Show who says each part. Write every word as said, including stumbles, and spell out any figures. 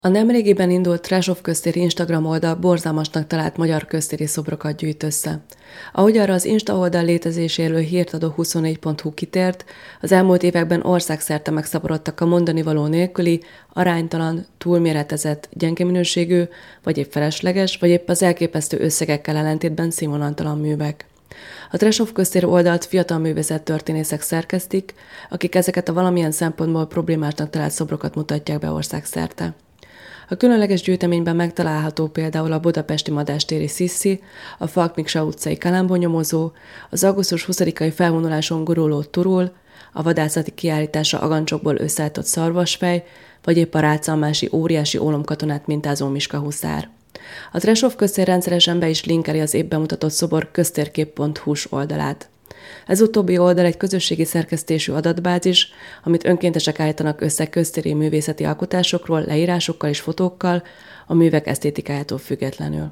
Speaker 1: A nemrégiben indult Threshold köztéri Instagram oldal borzalmasnak talált magyar köztéri szobrokat gyűjt össze. Ahogy arra az Insta oldal létezéséről hírt adó huszonnégy pont hu kitért, az elmúlt években országszerte megszaporodtak a mondanivaló nélküli, aránytalan, túlméretezett, gyenge minőségű, vagy épp felesleges, vagy épp az elképesztő összegekkel ellentétben színvonalantalan művek. A Threshold köztér oldalt fiatal művészettörténészek szerkesztik, akik ezeket a valamilyen szempontból problémásnak talált szobrokat mutatják be országszerte. A különleges gyűjteményben megtalálható például a budapesti Madástéri Sziszi, a Falk Miksa utcai Kalambonyomozó, az augusztus huszadikai felvonuláson guruló Turul, a vadászati kiállítása agancsokból összeállított szarvasfej, vagy épp a rácalmási óriási ólomkatonát mintázó Miska huszár. A Threshold köztér rendszeresen be is linkeli az épp bemutatott szobor köztérkép pont hu-s oldalát. Ez utóbbi oldal egy közösségi szerkesztésű adatbázis, amit önkéntesek állítanak össze köztéri művészeti alkotásokról, leírásokkal és fotókkal, a művek esztétikájától függetlenül.